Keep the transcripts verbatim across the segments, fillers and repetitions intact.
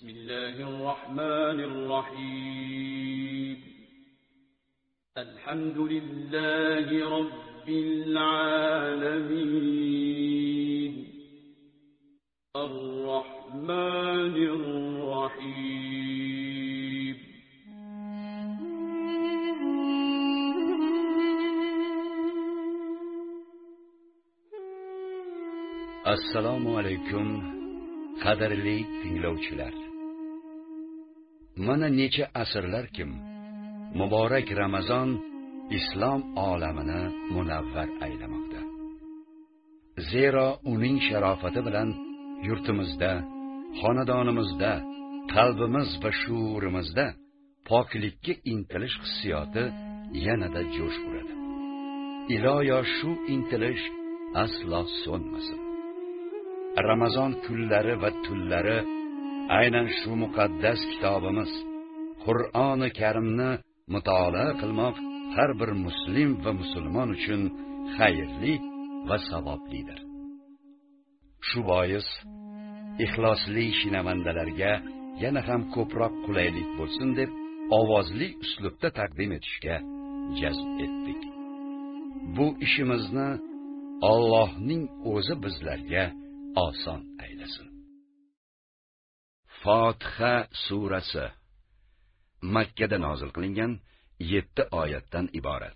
Bismillahirrahmanirrahim. Elhamdülillahi Rabbil alemin. Ar-Rahmanir-Rahim. Assalomu alaykum, qadrli tinglovchilar. Mana necha asrlarkim muborak Ramazon islom olamini munavvar aylamoqda. Zero uning sharofati bilan yurtimizda, xonadonimizda, qalbimiz va shuurimizda poklikka intilish hissiyoti yanada jo'sh uradi. Iloyo shu intilish aslo so'nmasin. Ramazon kunlari va tunlari aynan shu muqaddas kitobimiz Qur'oni Karimni mutolaa qilmoq har bir muslim va musulmon uchun xayrli va savoblidir. Shu bois ixlosli shinavandalarga yana ham ko'proq qulaylik bo'lsin deb ovozli uslubda taqdim etishga jazm etdik. Bu ishimizni Allohning o'zi bizlarga oson aylasin. Fotiha surasi Makka da nozil qilingan yetti oyatdan iborat.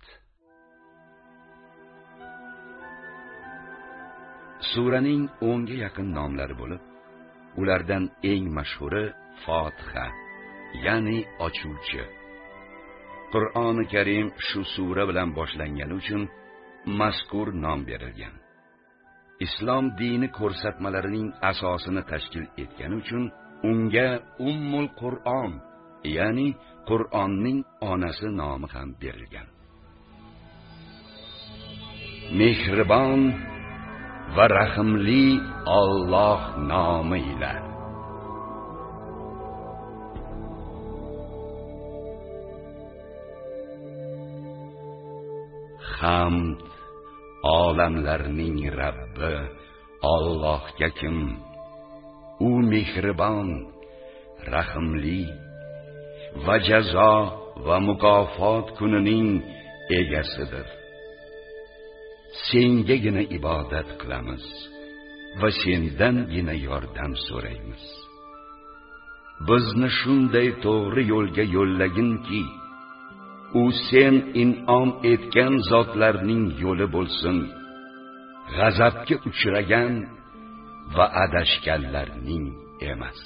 Suraning o'nga yaqin nomlari bo'lib, ulardan eng mashhuri Fotiha, ya'ni ochuvchi. Qur'oni Karim shu sura bilan boshlangani uchun mazkur nom berilgan. Islom dini ko'rsatmalarining asosini tashkil etgani uchun unga Ummul Qur'on, ya'ni Qur'onning onasi nomi ham berilgan. Mehribon va rahimli Alloh nomi bilan. Hamd olamlarning Rabbi Allohga kim? U mehribon, rahimli va jazo va mukofot kunining egasidir. Sengagina ibodat qilamiz va sendangina yordam so'raymiz. Bizni shunday to'g'ri yo'lga yo'llaginki, u sen in'om etgan zotlarning yo'li bo'lsin, g'azabga uchragan va adashganlarning emas.